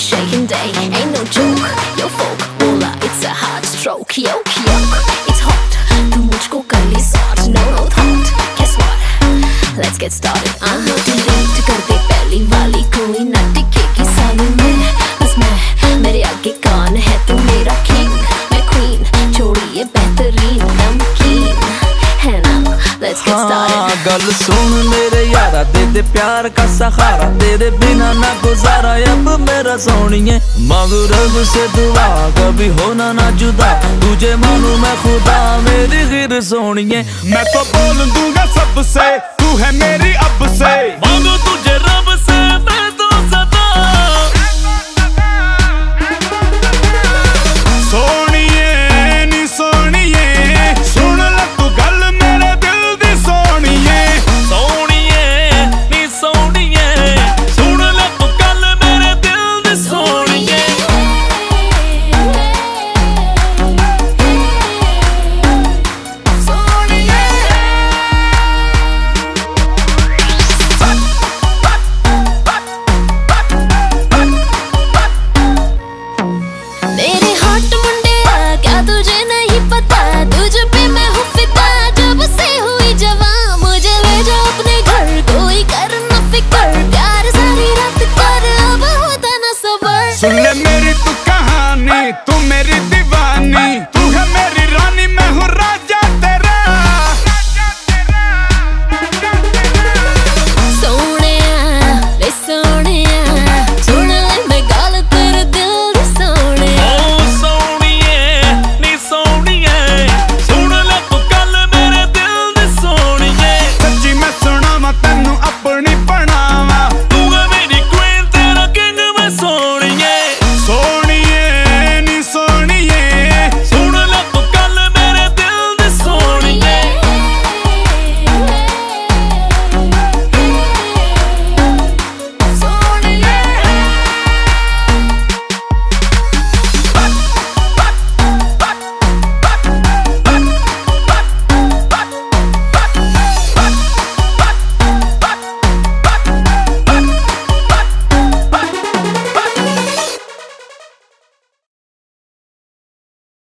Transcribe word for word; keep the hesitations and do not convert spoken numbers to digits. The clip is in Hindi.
shaking day, ain't no joke. Yo folk bola, it's a hard stroke. Yo yuck, it's hot. तू मुझको कर ली sort, no no thought. Guess what? Let's get started. Uh-huh. Delete कर दे पहली वाली, कोई ना टिकेगी सालों में. बस मैं, मेरे आगे कौन है तू मेरा king, मैं queen, छोड़िए बेहतरीन नमकीन है ना. Let's get started. हाँ, गल सुन मेरे यारा, दे दे प्यार का सहारा, तेरे बिना ना गुजारा अब मेरा सोनिए. मांगू रब से दुआ, कभी होना ना जुदा, तुझे मानू मैं खुदा मेरी गिर सोनिए. मैं तो बोल दूंगा सबसे, तू है मेरी अब से. मांगू तुझे रब से मैं तो सदा. सोनिए नी सोनिए, सुन ले तू गल मेरे दिल दी सोनिए. सोनिए नी सोनिए, सुन ले तू गल मेरे दिल दी सोनिए. मेरे हॉट मुंडे आ, क्या तुझे नहीं पता, तुझ पे मैं हूँ फिदा जब से हुई जवां. मुझे ले जा अपने घर, कोई कर न फिकर, प्यार सारी रात कर, अब होता न सबर. सुन ले मेरी तू कहानी, तू मेरी दीवानी.